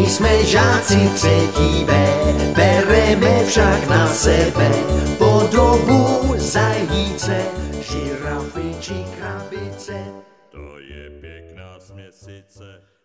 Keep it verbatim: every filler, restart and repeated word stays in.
Nejsme žáci třetí B, bereme však na sebe podobu zajíce, žirafy či krabice. To je pěkná směsice.